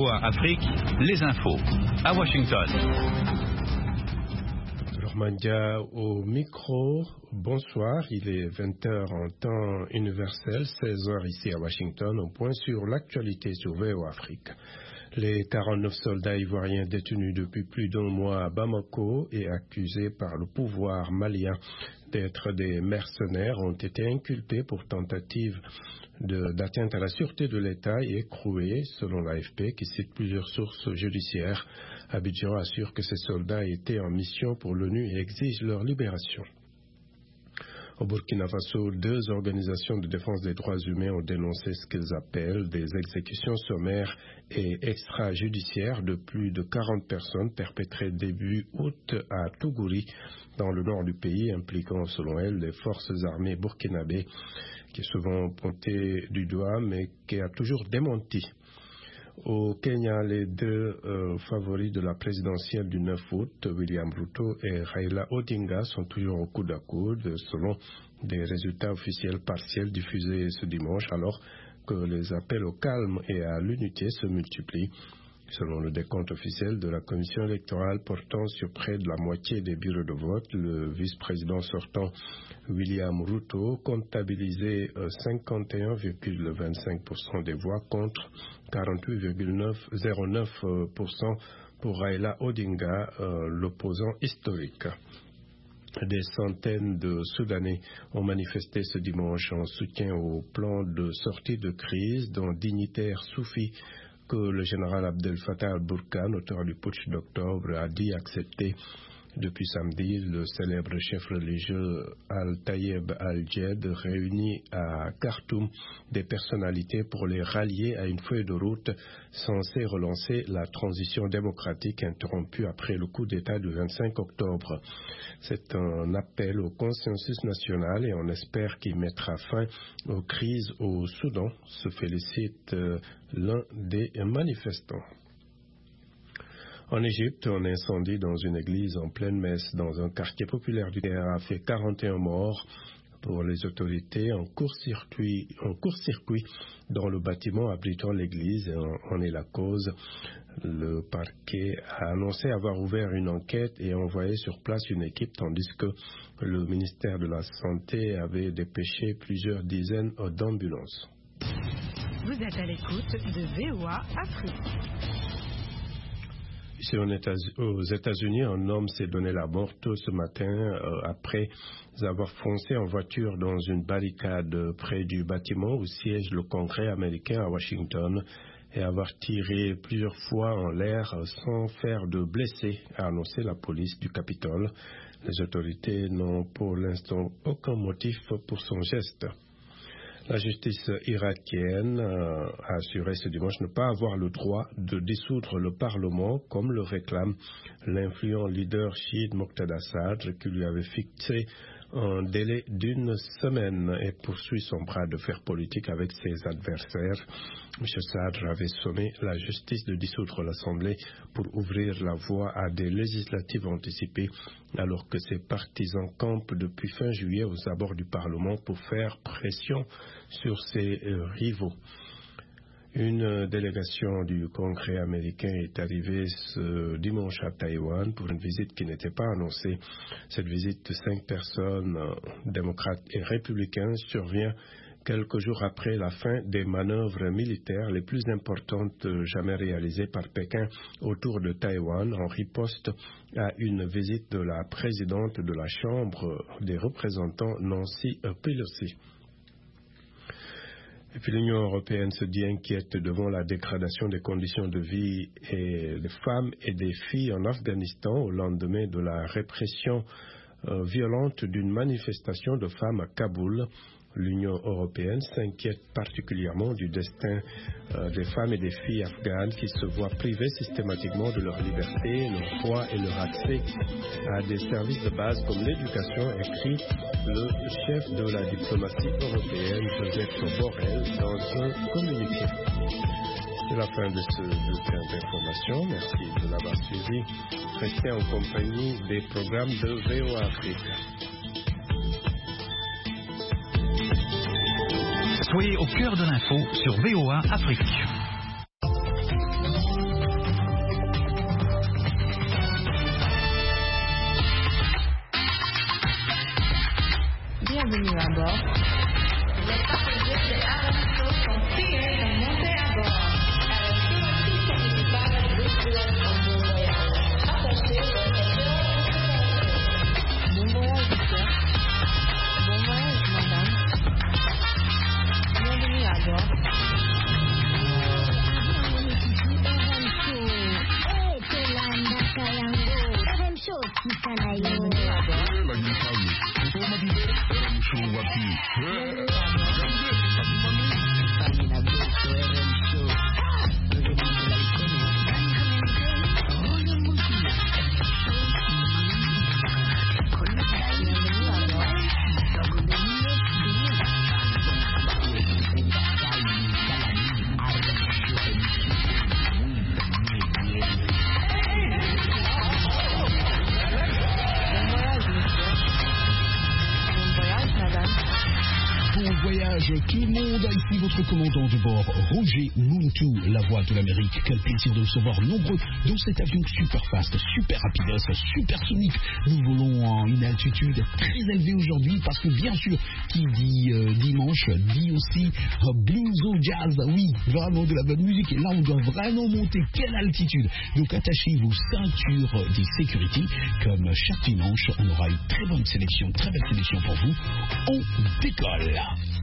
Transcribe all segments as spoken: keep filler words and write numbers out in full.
V O A Afrique, les infos. À Washington. Mandia au micro, bonsoir, il est vingt heures en temps universel, seize heures ici à Washington, au point sur l'actualité sur V O A Afrique. Les quarante-neuf soldats ivoiriens détenus depuis plus d'un mois à Bamako et accusés par le pouvoir malien d'être des mercenaires ont été inculpés pour tentative de, d'atteinte à la sûreté de l'État et écroués, selon l'A F P, qui cite plusieurs sources judiciaires. Abidjan assure que ces soldats étaient en mission pour l'ONU et exige leur libération. Au Burkina Faso, deux organisations de défense des droits humains ont dénoncé ce qu'ils appellent des exécutions sommaires et extrajudiciaires de plus de quarante personnes perpétrées début août à Tougouri, dans le nord du pays, impliquant selon elles les forces armées burkinabées, qui est souvent pointée du doigt mais qui a toujours démenti. Au Kenya, les deux euh, favoris de la présidentielle du neuf août, William Ruto et Raila Odinga, sont toujours au coude à coude, selon des résultats officiels partiels diffusés ce dimanche, alors que les appels au calme et à l'unité se multiplient. Selon le décompte officiel de la commission électorale portant sur près de la moitié des bureaux de vote, le vice-président sortant William Ruto comptabilisait cinquante et un virgule vingt-cinq pour cent des voix contre quarante-huit virgule zéro neuf pour cent pour Raila Odinga, euh, l'opposant historique. Des centaines de Soudanais ont manifesté ce dimanche en soutien au plan de sortie de crise d'un dignitaire soufi que le général Abdel Fattah al-Burhan, auteur du putsch d'octobre, a dit accepter. Depuis samedi, le célèbre chef religieux Al-Tayeb al-Jed réunit à Khartoum des personnalités pour les rallier à une feuille de route censée relancer la transition démocratique interrompue après le coup d'État du vingt-cinq octobre. C'est un appel au consensus national et on espère qu'il mettra fin aux crises au Soudan, se félicite l'un des manifestants. En Égypte, un incendie dans une église en pleine messe dans un quartier populaire du Caire a fait quarante et un morts pour les autorités en court-circuit, en court-circuit dans le bâtiment abritant l'église. En, en est la cause. Le parquet a annoncé avoir ouvert une enquête et envoyé sur place une équipe, tandis que le ministère de la Santé avait dépêché plusieurs dizaines d'ambulances. Vous êtes à l'écoute de V O A Afrique. Ici aux États-Unis, un homme s'est donné la mort tôt ce matin euh, après avoir foncé en voiture dans une barricade près du bâtiment où siège le Congrès américain à Washington et avoir tiré plusieurs fois en l'air sans faire de blessés, a annoncé la police du Capitole. Les autorités n'ont pour l'instant aucun motif pour son geste. La justice irakienne euh, a assuré ce dimanche ne pas avoir le droit de dissoudre le Parlement, comme le réclame l'influent leader chiite Moqtada Sadr, qui lui avait fixé un délai d'une semaine et poursuit son bras de fer politique avec ses adversaires. M. Sadr avait sommé la justice de dissoudre l'Assemblée pour ouvrir la voie à des législatives anticipées, alors que ses partisans campent depuis fin juillet aux abords du Parlement pour faire pression sur ses euh, rivaux. Une délégation du Congrès américain est arrivée ce dimanche à Taïwan pour une visite qui n'était pas annoncée. Cette visite de cinq personnes, démocrates et républicains, survient quelques jours après la fin des manœuvres militaires les plus importantes jamais réalisées par Pékin autour de Taïwan, en riposte à une visite de la présidente de la Chambre des représentants, Nancy Pelosi. Et puis l'Union européenne se dit inquiète devant la dégradation des conditions de vie et des femmes et des filles en Afghanistan au lendemain de la répression euh, violente d'une manifestation de femmes à Kaboul. L'Union européenne s'inquiète particulièrement du destin euh, des femmes et des filles afghanes qui se voient privées systématiquement de leur liberté, leur droit et leur accès à des services de base comme l'éducation, écrit le chef de la diplomatie européenne, Joseph Borrell, dans un communiqué. C'est la fin de ce bulletin d'information. Merci de l'avoir suivi. Restez en compagnie des programmes de V O A Afrique. Soyez au cœur de l'info sur V O A Afrique. Tout le monde, ici votre commandant de bord, Roger Muntu, la voix de l'Amérique. Quel plaisir de recevoir nombreux dans cet avion super fast, super rapidos, supersonique. Nous volons à une altitude très élevée aujourd'hui parce que bien sûr, qui dit euh, dimanche, dit aussi euh, blues ou jazz. Oui, vraiment de la bonne musique. Et là, on doit vraiment monter. Quelle altitude! Donc attachez vos ceintures de sécurité. Comme chaque dimanche, on aura une très bonne sélection, très belle sélection pour vous. On décolle.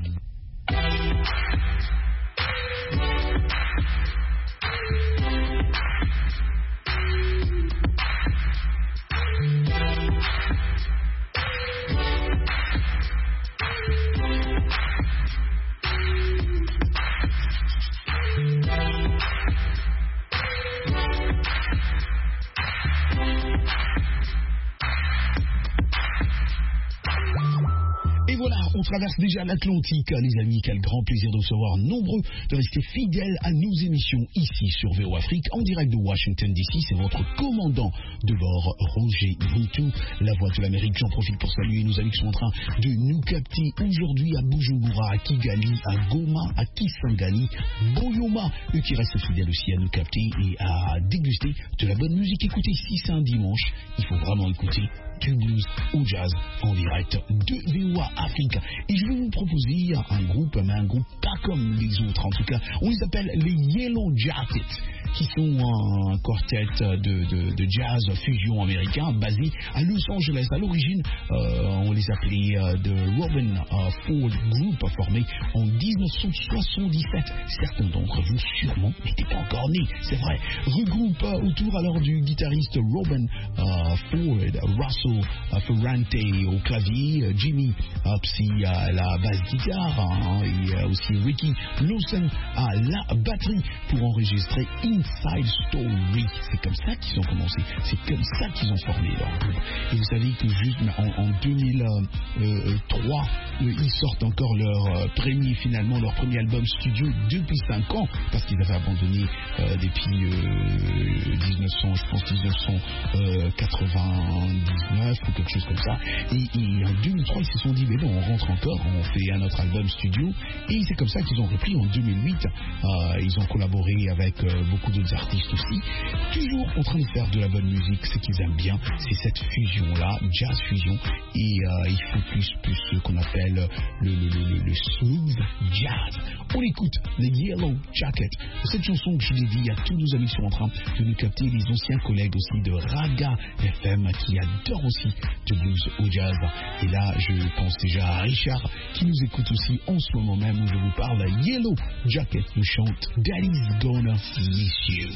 On traverse déjà l'Atlantique, les amis. Quel grand plaisir de recevoir nombreux, de rester fidèles à nos émissions ici sur V O Afrique, en direct de Washington D C. C'est votre commandant de bord, Roger Muntu, la voix de l'Amérique. J'en profite pour saluer nos amis qui sont en train de nous capter aujourd'hui à Bujumbura, à Kigali, à Goma, à Kisangani, Boyoma, eux qui restent fidèles aussi à nous capter et à déguster de la bonne musique. Écoutez, si c'est un dimanche, il faut vraiment écouter du blues au jazz en direct de V O A Afrique. Et je vais vous proposer un groupe, mais un groupe pas comme les autres en tout cas. On les appelle les Yellow Jackets, qui sont un quartet de, de, de jazz fusion américain basé à Los Angeles. À l'origine, euh, on les appelait euh, de Robin euh, Ford Group, formé en dix-neuf cent soixante-dix-sept. Certains d'entre vous sûrement n'étaient pas encore nés, c'est vrai. Regroupe euh, autour alors du guitariste Robin euh, Ford, Russell euh, Ferrante au clavier, euh, Jimmy euh, Psy à la basse guitare, hein, et euh, aussi Ricky Lawson à la batterie pour enregistrer Inside Story. C'est comme ça qu'ils ont commencé, c'est comme ça qu'ils ont formé leur groupe. Et vous savez que juste en, en deux mille trois, euh, ils sortent encore leur euh, premier, finalement, leur premier album studio depuis cinq ans, parce qu'ils avaient abandonné euh, depuis euh, dix-neuf cents, je pense dix-neuf cent quatre-vingt-dix-neuf ou quelque chose comme ça. Et, et en deux mille trois, ils se sont dit, mais bon, on rentre encore, on fait un autre album studio. Et c'est comme ça qu'ils ont repris en deux mille huit. Euh, ils ont collaboré avec euh, beaucoup d'autres artistes aussi. Toujours en train de faire de la bonne musique, ce qu'ils aiment bien, c'est cette fusion-là, jazz fusion. Et euh, il faut plus, plus ce qu'on appelle le, le, le, le smooth jazz. On écoute les Yellow Jackets. Cette chanson que je dédie à tous nos amis qui sont en train de nous capter, les anciens collègues aussi de Raga F M qui adorent aussi de blues au jazz. Et là, je pense déjà à Richard qui nous écoute aussi en ce moment même où je vous parle. Yellow Jacket nous chante Daddy's Gonna Miss You.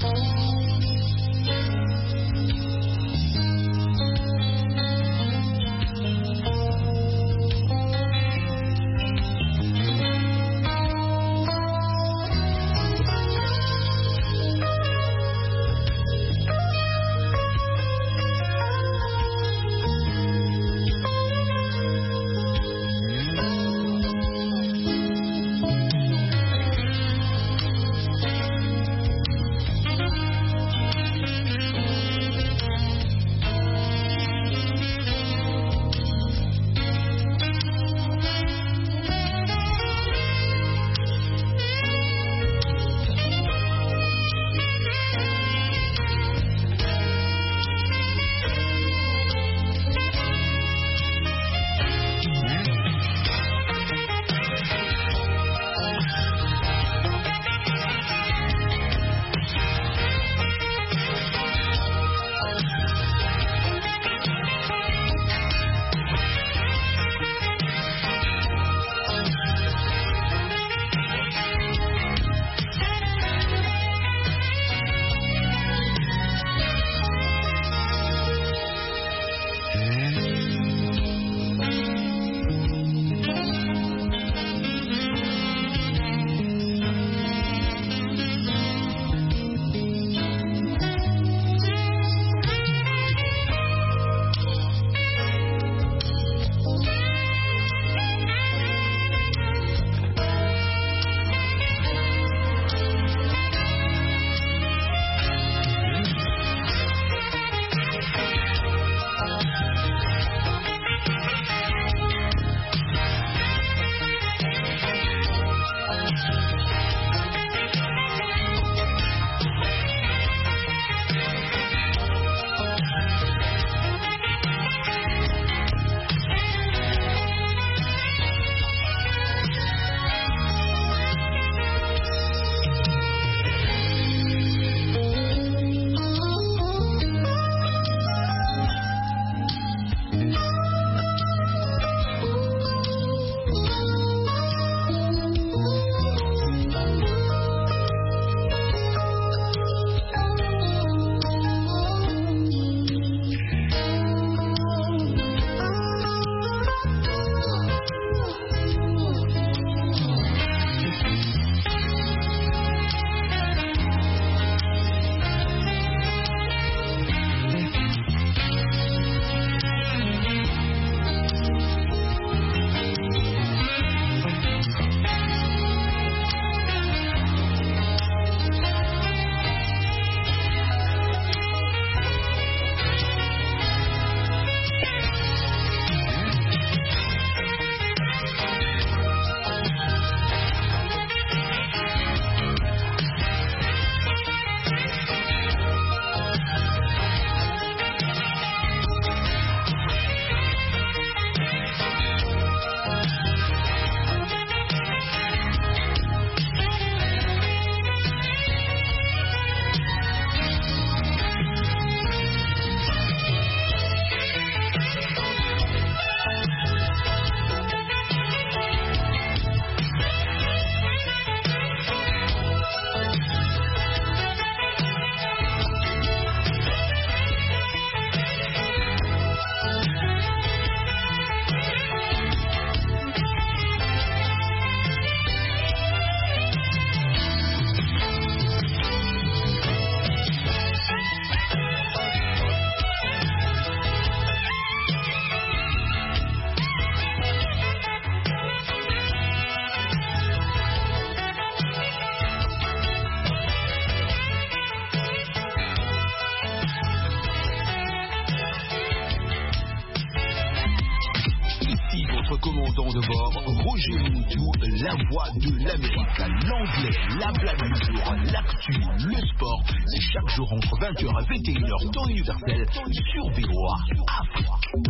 de bord, Roger Moutou, la voix de l'Amérique, l'anglais, la blague du jour, l'actu, le sport. C'est chaque jour entre vingt heures et vingt et une heures, temps universel, sur V O A Afrique.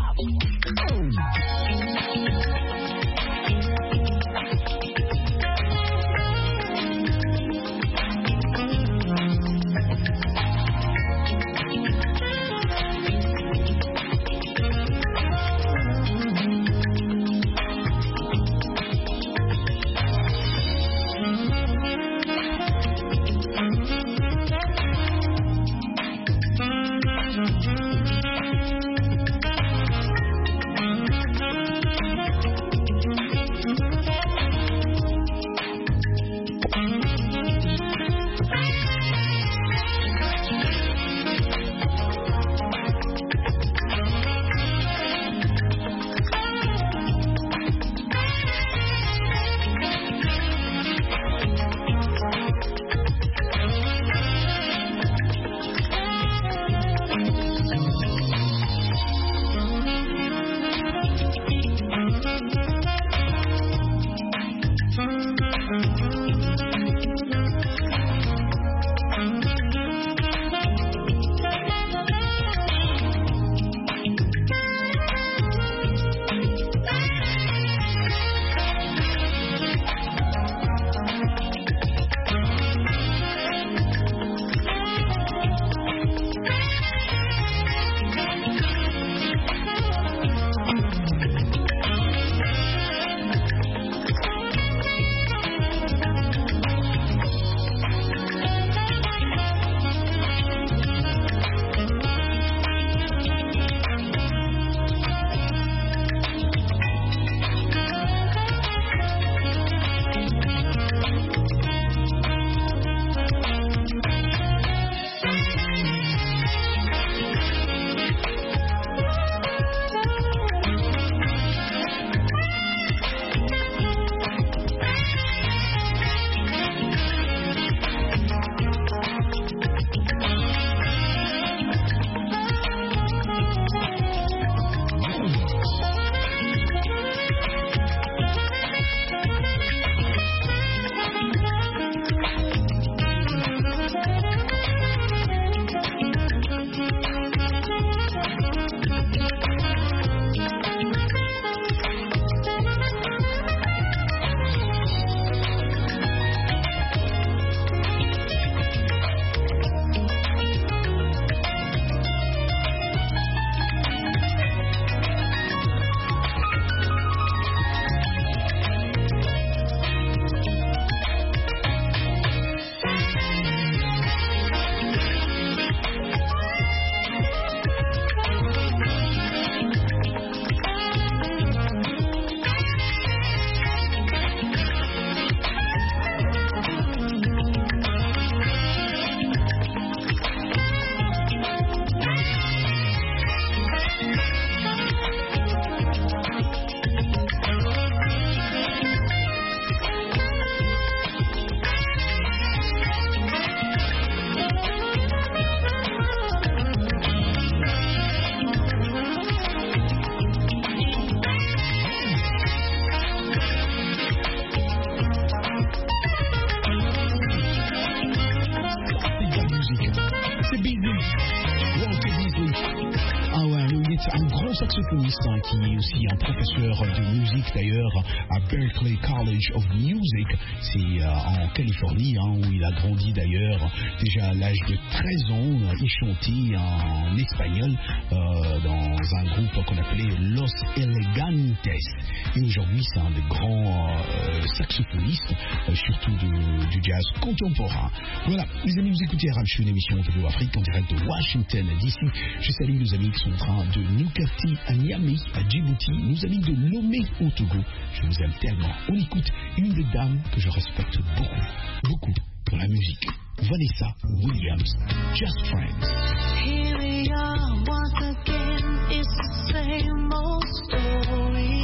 saxophoniste hein, qui est aussi un professeur de musique d'ailleurs à Berklee College of Music, c'est euh, en Californie hein, où il a grandi d'ailleurs. Déjà à l'âge de treize ans, il chantait en espagnol euh, dans un groupe qu'on appelait Los Elegantes. Et aujourd'hui c'est un des grands euh, saxophonistes, euh, surtout de, du jazz contemporain. Voilà, les amis, vous écoutez Arab, une émission de V O A Afrique en direct de Washington D C. Je salue nos amis qui sont en train de nous capter à Niamey, à Djibouti, nos amis de Lomé au Togo. Je vous aime tellement. On écoute une des dames que je respecte beaucoup, beaucoup pour la musique. Vanessa Williams, Just Friends. Here we are once again, it's the same old story.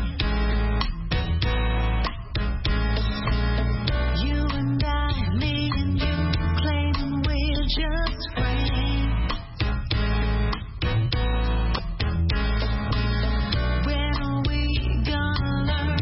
You and I, me and you, claiming we're just friends. When are we gonna learn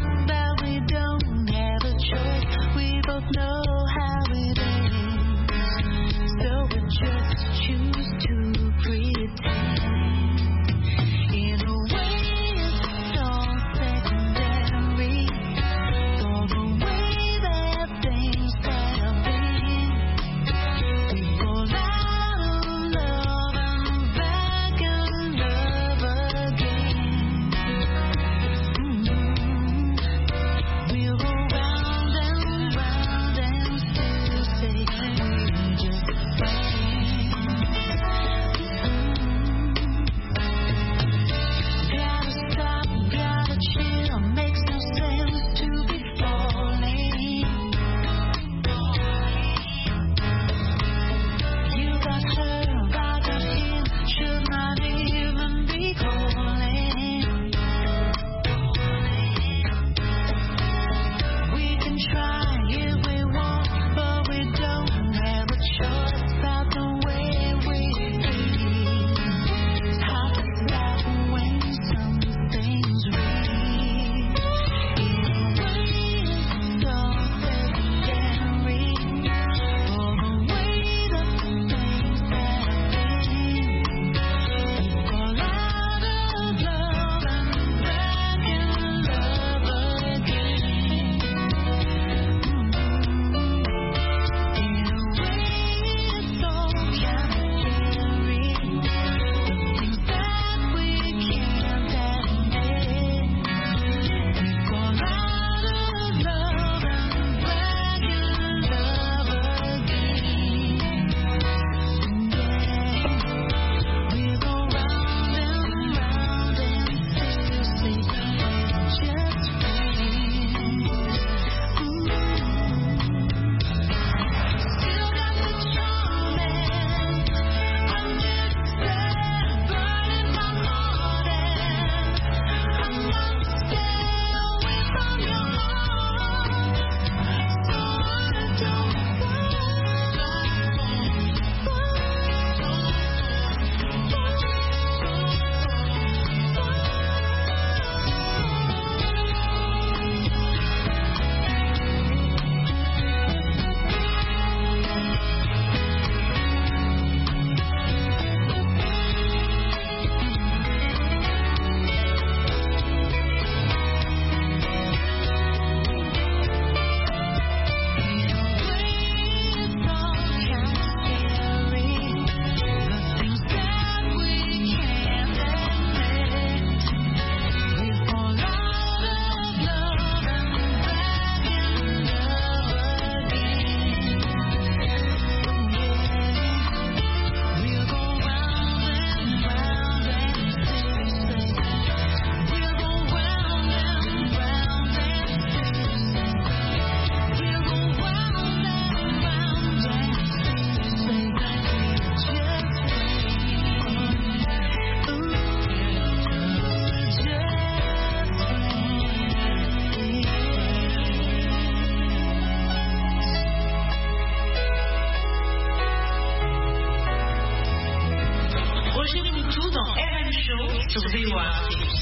sur V O A Afrique.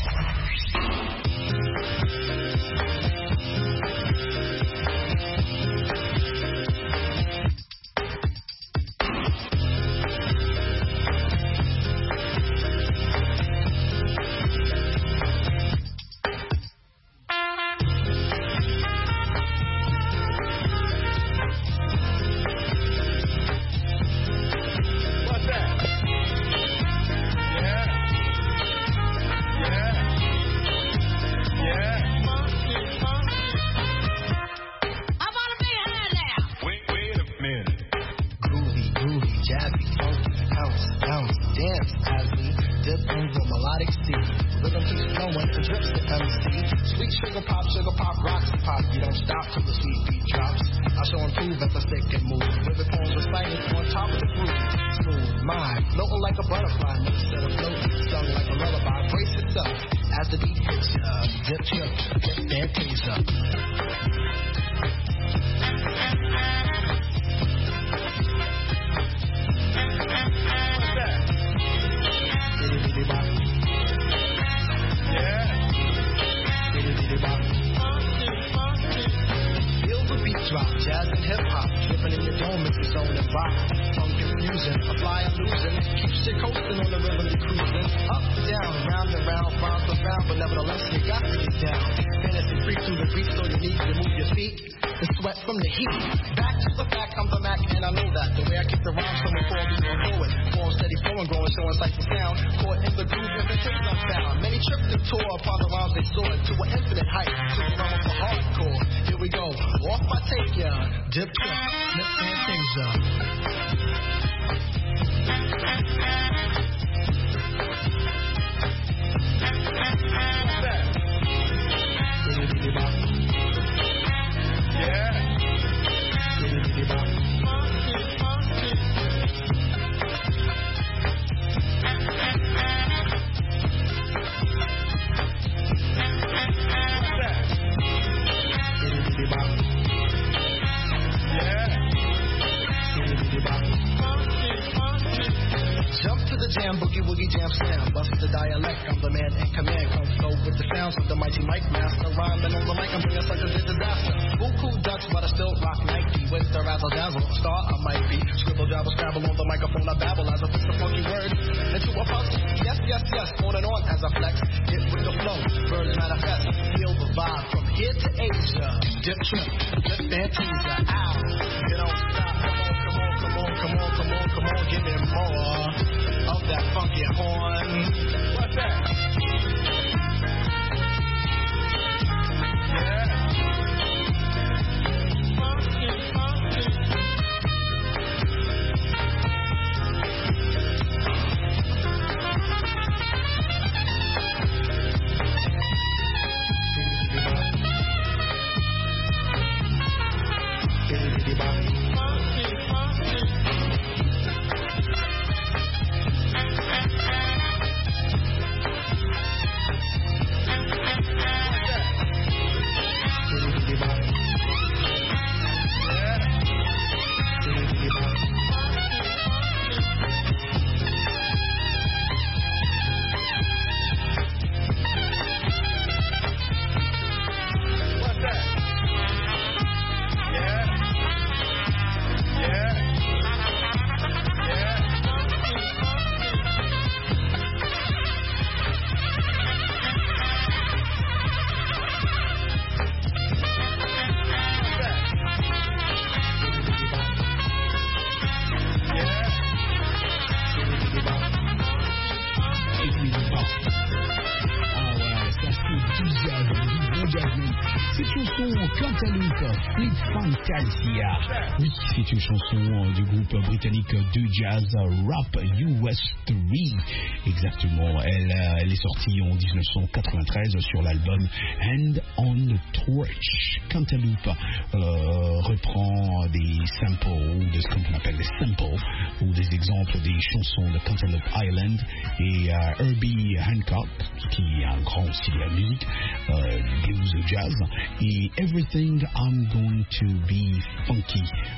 Les Fantasia. Oui, c'est une chanson du groupe britannique de jazz Rap U S trois. Exactement, elle, elle est sortie en dix-neuf cent quatre-vingt-treize sur l'album Hand on the Torch. Cantaloupe euh, reprend des samples, de ce qu'on appelle des samples, ou des exemples des chansons de Cantaloupe Island et euh, Herbie Hancock, qui est un grand style de la musique, euh, blues et jazz, et Everything I'm Going to Be Funky,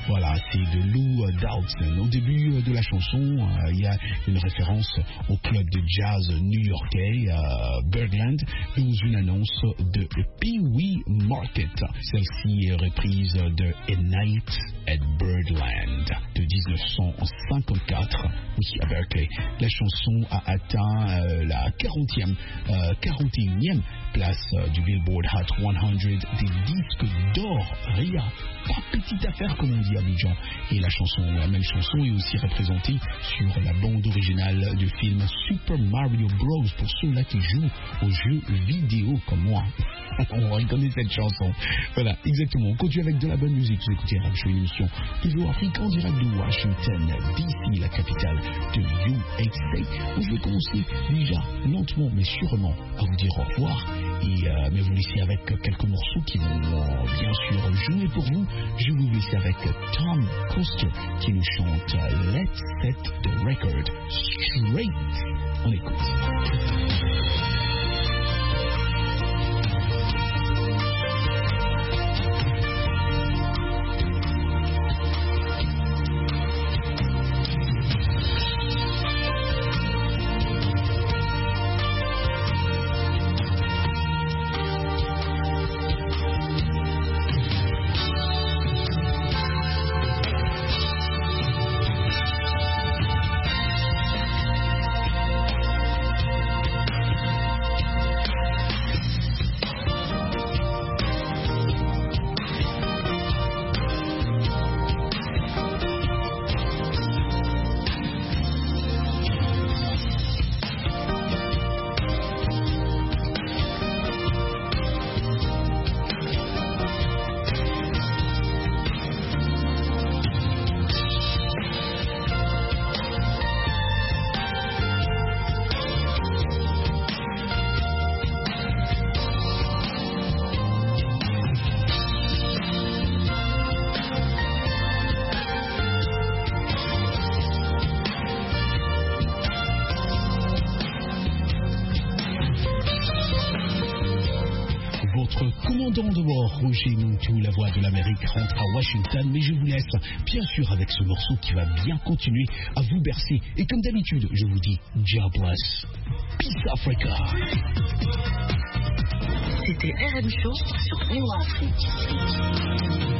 Voilà, c'est de Lou Dowdson. Au début de la chanson, euh, il y a une référence au club de jazz new-yorkais euh, Birdland dans une annonce de Pee Wee Market. Celle-ci est reprise de A Night at Birdland de dix-neuf cent cinquante-quatre, oui, à Berkeley. La chanson a atteint euh, la quarantième, euh, quarante et unième place euh, du Billboard Hot cent des disques d'or. Ria, pas petite affaire comme on dit à Abidjan. Et la chanson, la même chanson est aussi représentée sur la bande originale du film Super Mario Bros. Pour ceux-là qui jouent aux jeux vidéo comme moi. On reconnaît cette chanson. Voilà, exactement. On continue avec de la bonne musique. Vous écoutez Radio Show, émission de V O Afrique en direct de Washington, D C, la capitale de U S A. Je vais commencer déjà, lentement mais sûrement, à vous dire au revoir. Et, euh, mais vous laissez avec quelques morceaux qui vont euh, bien sûr jouer pour vous. Je vous laisse avec Tom Coster qui nous chante Let's Set the Record Straight. On écoute. Commandant de bord, Roger Montou, la voix de l'Amérique, rentre à Washington, mais je vous laisse bien sûr avec ce morceau qui va bien continuer à vous bercer. Et comme d'habitude, je vous dis, God bless. Peace Africa. C'était R M Show sur V O Afrique.